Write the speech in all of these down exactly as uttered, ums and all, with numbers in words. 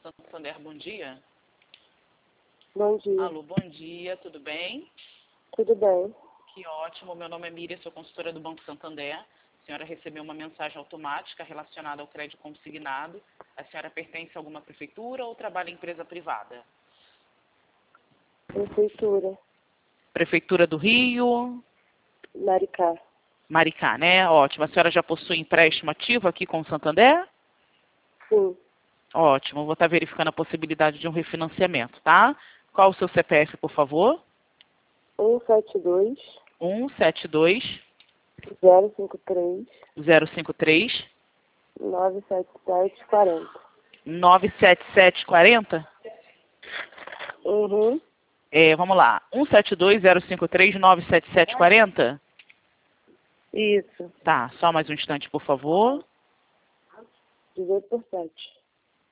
Santander, bom dia. Bom dia. Alô, bom dia, tudo bem? Tudo bem? Que ótimo, meu nome é Miriam, sou consultora do Banco Santander. A senhora recebeu uma mensagem automática relacionada ao crédito consignado. A senhora pertence a alguma prefeitura ou trabalha em empresa privada? Prefeitura. Prefeitura do Rio, Maricá. Maricá, né? Ótimo. A senhora já possui empréstimo ativo aqui com o Santander? Sim. Ótimo, vou estar verificando a possibilidade de um refinanciamento, tá? Qual o seu C P F, por favor? um sete dois, um sete dois, zero cinco três, zero cinco três, nove sete sete, quarenta. nove sete sete quatro zero? Uhum. É, vamos lá. um sete dois, zero cinco três, nove sete sete quatro zero? Isso. Tá, só mais um instante, por favor. dezoito por sete.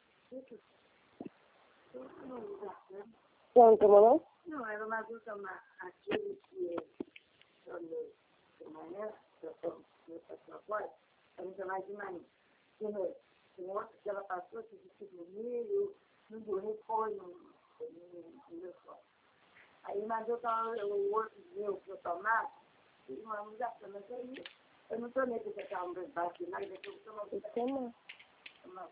Você não tomou não? Não, era uma dúvida aquele que eu de manhã, eu estou agora, eu não mais de manhã. Tem outro que ela passou, que disse que milho, não dormi, foi no meu sol. Aí, mas eu tava, o outro meu que eu tomava, e uma mudança, mas aí eu não tomei porque eu estava no baixo demais, eu tomei. Toma. Toma.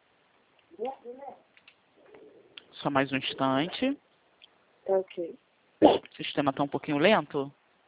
Só mais um instante. Tá ok. O sistema está um pouquinho lento.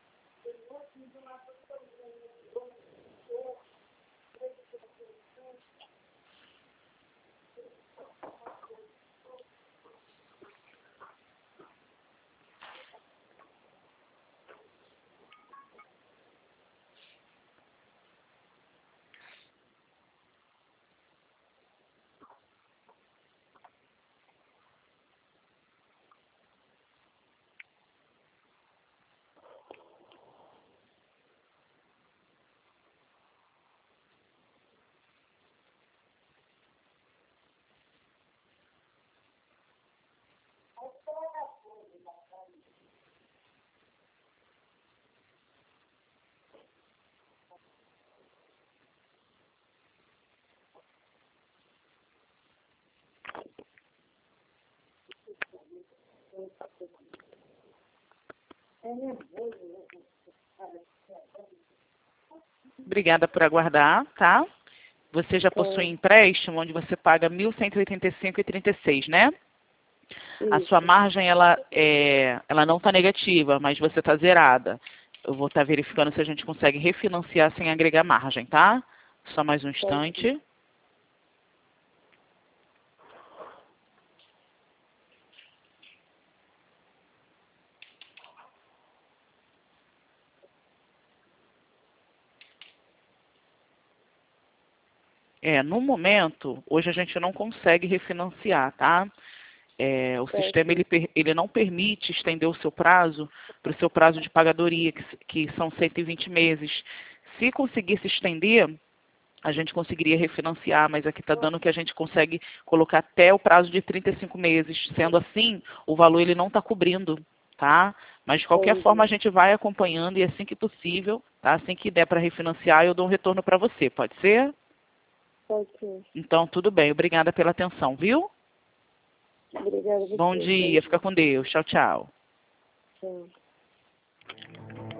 Obrigada por aguardar, tá? Você já possui empréstimo onde você paga mil cento e oitenta e cinco reais e trinta e seis, né? A sua margem, ela, é, ela não está negativa, mas você está zerada. Eu vou estar verificando se a gente consegue refinanciar sem agregar margem, tá? Só mais um instante. É, no momento, hoje a gente não consegue refinanciar, tá? É, o sistema ele, ele não permite estender o seu prazo para o seu prazo de pagadoria, que, que são cento e vinte meses. Se conseguisse estender, a gente conseguiria refinanciar, mas aqui está dando que a gente consegue colocar até o prazo de trinta e cinco meses. Sendo assim, o valor ele não está cobrindo, tá? Mas de qualquer forma a gente vai acompanhando e assim que possível, tá? Assim que der para refinanciar, eu dou um retorno para você, pode ser? Pode ser. Então, tudo bem. Obrigada pela atenção, viu? Obrigada. Bom dia. Fica com Deus. Tchau, tchau. Tchau.